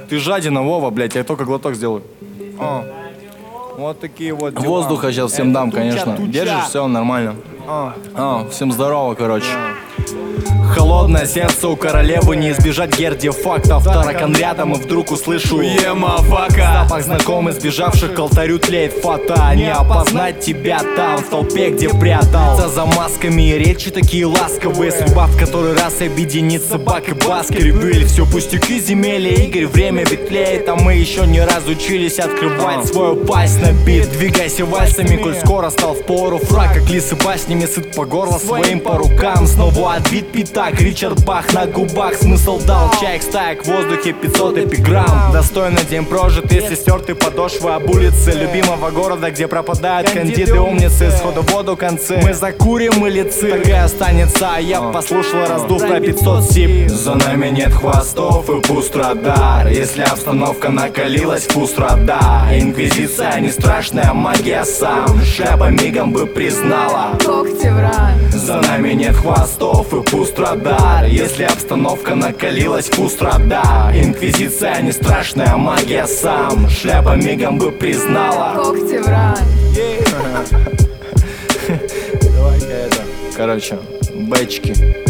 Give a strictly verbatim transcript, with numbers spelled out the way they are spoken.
Ты жадина, Вова, блядь, я только глоток сделаю. А. Вот такие вот дела. Воздуха сейчас всем дам, конечно. Держишь, все нормально. А. А, всем здорово, короче. Холодное сердце у королевы, не избежать герди фактов. Таракан рядом и вдруг услышу емафака. Запах знакомый, сбежавших к алтарю тлеет фата. Не опознать тебя там, в толпе, где прятался за масками. И речи такие ласковые, судьба в который раз объединит собак и баскервиль. Все пустяки, земелья, Игорь, время ветлеет. А мы еще не разучились открывать свою пасть на бит. Двигайся вальсами, коль скоро стал впору фраг. Как лисы баснями, сыт по горло, своим по рукам. Снова отбит пятак, Ричард Бах на губах. Смысл дал, чаек стаек в воздухе, пятьсот эпиграмм. Достойно день прожит, если стерты подошвы об улице любимого города, где пропадают кандиды умницы. Сходу в воду концы, мы закурим или цирк. Так и останется, а я послушал, раздув про пятьсот сип. За нами нет хвостов и пуст радар. Если обстановка накалилась, пуст радар. Инквизиция не страшная, магия сам. Шляпа мигом бы признала когти в ран. За нами нет хвостов и пуст радар. Если обстановка накалилась, пуст радар. Инквизиция не страшная, магия сам. Шляпа мигом бы признала когти в ран. Давай-ка это. Короче, бэчки.